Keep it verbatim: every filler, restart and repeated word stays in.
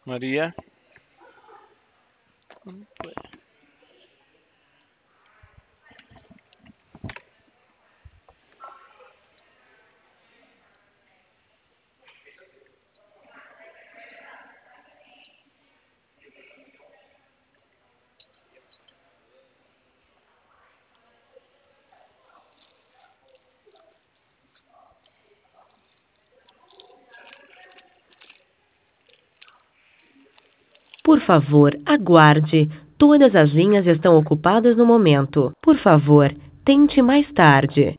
Maria? Por favor, aguarde. Todas as linhas estão ocupadas no momento. Por favor, tente mais tarde.